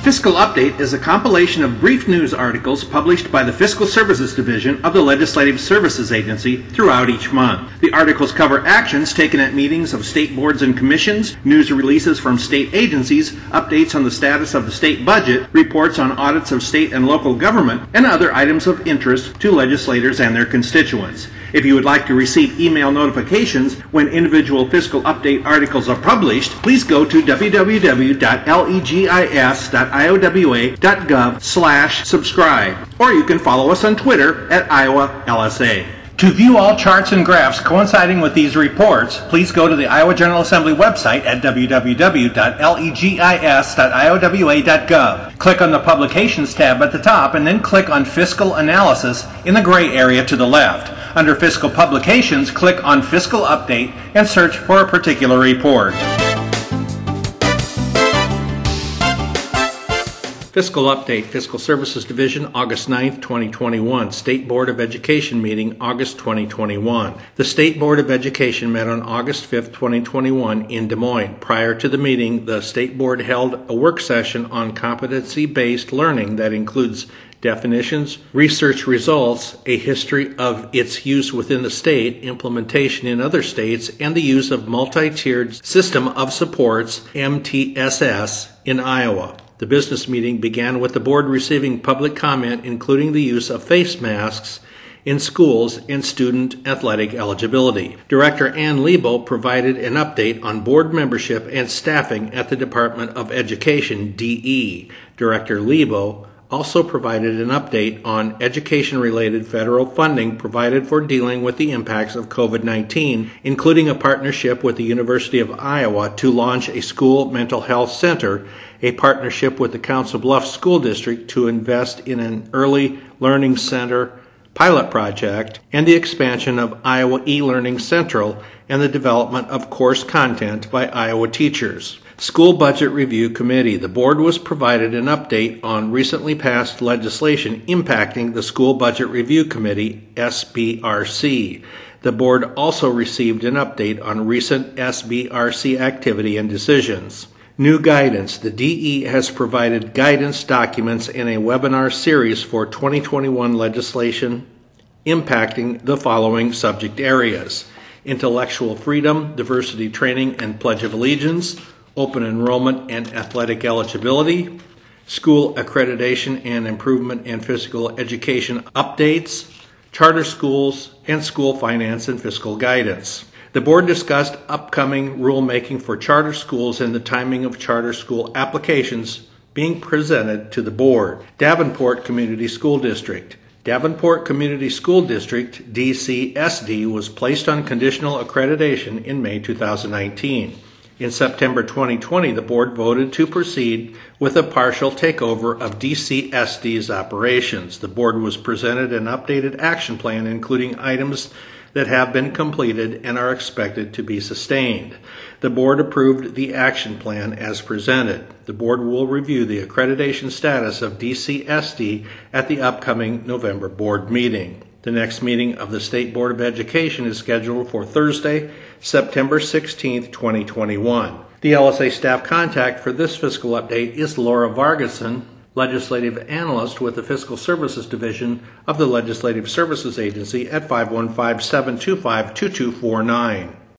Fiscal Update is a compilation of brief news articles published by the Fiscal Services Division of the Legislative Services Agency throughout each month. The articles cover actions taken at meetings of state boards and commissions, news releases from state agencies, updates on the status of the state budget, reports on audits of state and local government, and other items of interest to legislators and their constituents. If you would like to receive email notifications when individual Fiscal Update articles are published, please go to www.legis.iowa.gov/subscribe, or you can follow us on Twitter at Iowa LSA. To view all charts and graphs coinciding with these reports, please go to the Iowa General Assembly website at www.legis.iowa.gov. Click on the Publications tab at the top and then click on Fiscal Analysis in the gray area to the left. Under Fiscal Publications, click on Fiscal Update and search for a particular report. Fiscal Update, Fiscal Services Division, August 9th, 2021. State Board of Education meeting, August 2021. The State Board of Education met on August 5th, 2021 in Des Moines. Prior to the meeting, the State Board held a work session on competency-based learning that includes definitions, research results, a history of its use within the state, implementation in other states, and the use of multi-tiered system of supports, MTSS, in Iowa. The business meeting began with the board receiving public comment, including the use of face masks in schools and student athletic eligibility. Director Ann Lebo provided an update on board membership and staffing at the Department of Education, DE. Director Lebo also provided an update on education-related federal funding provided for dealing with the impacts of COVID-19, including a partnership with the University of Iowa to launch a school mental health center, a partnership with the Council Bluffs School District to invest in an early learning center pilot project, and the expansion of Iowa eLearning Central and the development of course content by Iowa teachers. School Budget Review Committee. The board was provided an update on recently passed legislation impacting the School Budget Review Committee, SBRC. The board also received an update on recent SBRC activity and decisions. New guidance. The DE has provided guidance documents in a webinar series for 2021 legislation impacting the following subject areas: intellectual freedom, diversity training and Pledge of Allegiance, open enrollment and athletic eligibility, school accreditation and improvement and physical education updates, charter schools, and school finance and fiscal guidance. The board discussed upcoming rulemaking for charter schools and the timing of charter school applications being presented to the board. Davenport Community School District. Davenport Community School District, DCSD, was placed on conditional accreditation in May 2019. In September 2020, the board voted to proceed with a partial takeover of DCSD's operations. The board was presented an updated action plan, including items that have been completed and are expected to be sustained. The board approved the action plan as presented. The board will review the accreditation status of DCSD at the upcoming November board meeting. The next meeting of the State Board of Education is scheduled for Thursday, September 16, 2021. The LSA staff contact for this fiscal update is Laura Vargason, Legislative Analyst with the Fiscal Services Division of the Legislative Services Agency at 515-725-2249.